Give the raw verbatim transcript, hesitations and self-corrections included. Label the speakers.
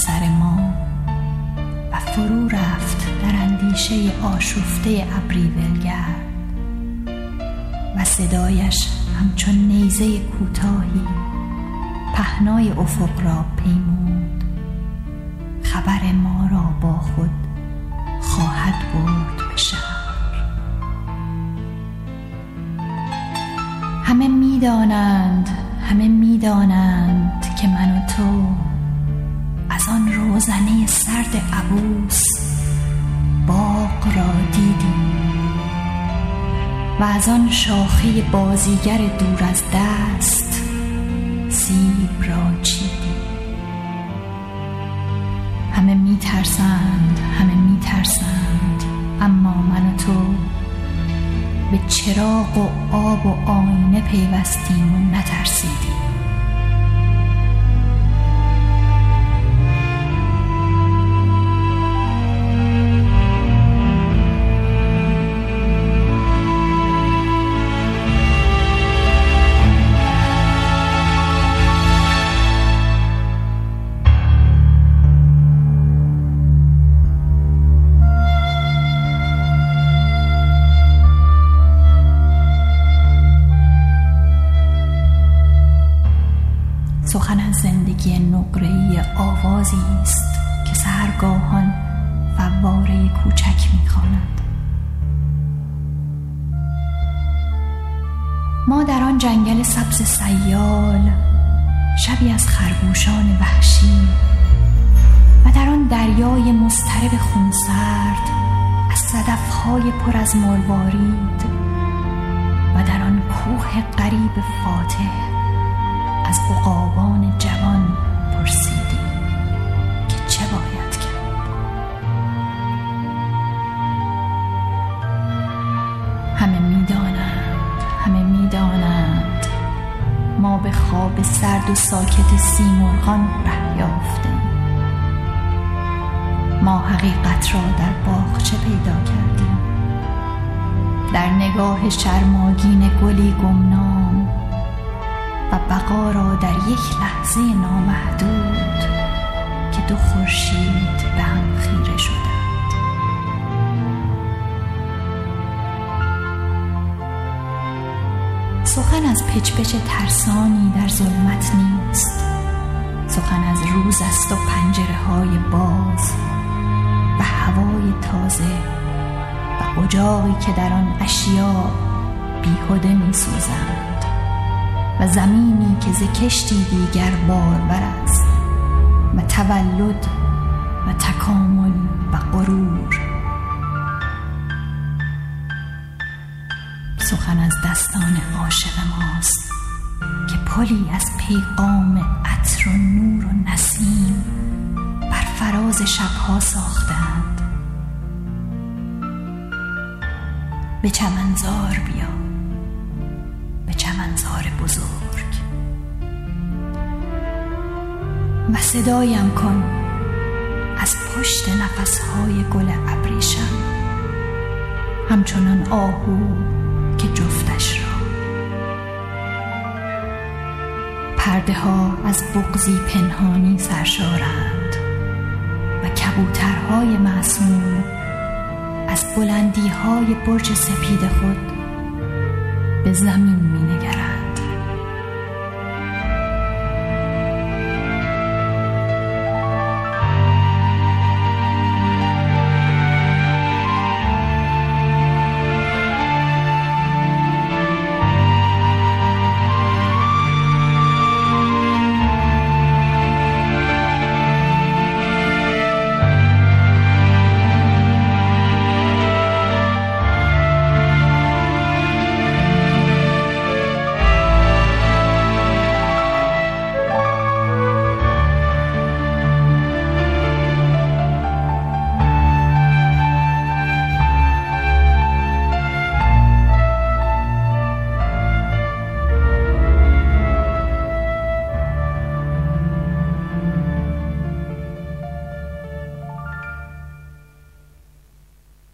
Speaker 1: سر ما و فرو رفت در اندیشه آشفته ابری ولگرد و صدایش همچون نیزه کوتاهی پهنای افق را پیمود. خبر ما را با خود خواهد برد به شهر. همه می‌دانند، همه می‌دانند که من و تو از آن روزنه سرد عبوس باغ را دیدیم و از آن شاخه بازیگر دور از دست سیب را چیدیم. همه می‌ترسند، همه می‌ترسند، اما من و تو به چراغ و آب و آینه پیوستیم و نترسیدیم. سخن از زندگی نقره‌ای آوازی است که سحرگاهان فواره کوچک می‌خواند. ما در آن جنگل سبز سیال، شبی از خرگوشان وحشی و در آن دریای مضطرب خونسرد از صدف‌های پر از مروارید و در آن کوه غریب فاتح از عقابان جوان پرسیدیم که چه باید کرد. همه می‌دانند، همه می‌دانند ما به خواب سرد و ساکت سیمرغان ره یافتیم. ما حقیقت را در باغچه پیدا کردیم، در نگاه شرماگین گلی گمنام و بقا را در یک لحظه نامحدود که دو خورشید به هم خیره شدند. سخن از پچ پچ ترسانی در ظلمت نیست. سخن از روز است و پنجره های باز و هوای تازه و اجاقی که در آن اشیا بیهوده می سوزند و زمینی که ز کشتی دیگر بارور است و تولد و تکامل و غرور. سخن از دستان عاشق ماست که پلی از پیغام عطر و نور و نسیم بر فراز شبها ساختند. به چمنزار بیا، به چمنزار بزرگ و صدایم کن از پشت نفسهای گل ابریشم، همچنان آهو که جفتش را. پرده ها از بغضی پنهانی سرشارند و کبوترهای معصوم از بلندی های برج سپید خود به زمین می نگرند.